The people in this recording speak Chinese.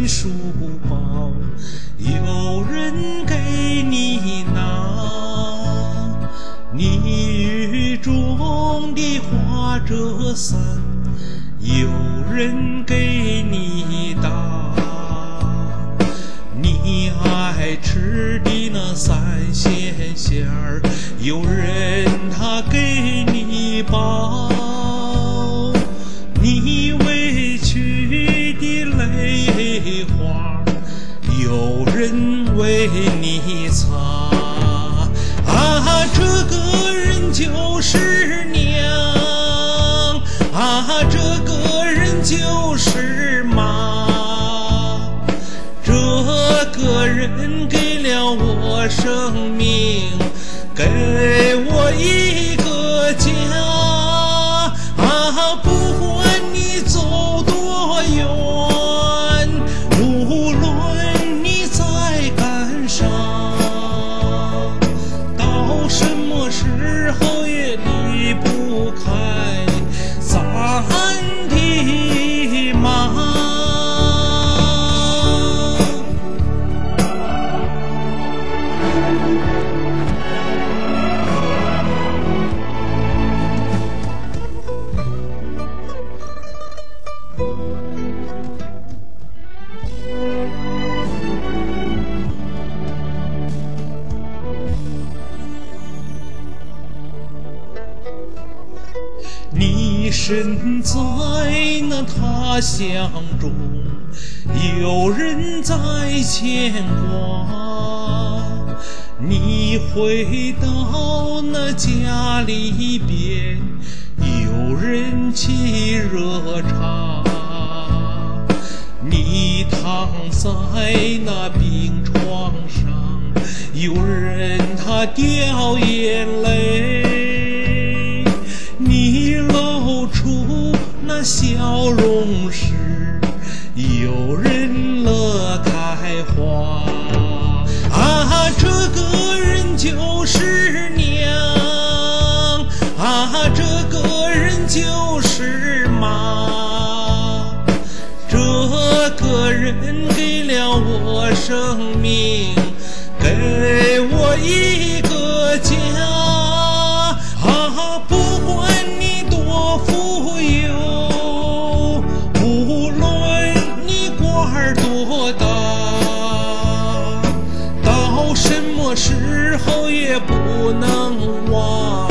书包，有人给你拿。你雨中的花遮伞，有人给你打。你爱吃的那三鲜馅儿，有人他给你包。你委屈的泪花，有人为你擦。啊，这个人就是娘，啊，这个人就是妈。这个人给了我生命，给我一个家。啊，不管你走多远，无论你在干啥，到什么时候也离不开咱的妈。你身在那他乡中，有人在牵挂。你回到那家里边，有人沏热茶。你躺在那病床上，有人他掉眼泪。你露出那笑容时，有人乐开花。啊，这个人就是娘，啊，这个人就是妈。这个人给了我生命，给我一个家。啊，不管你多富有，无论你官儿多大，到什么时候也不能忘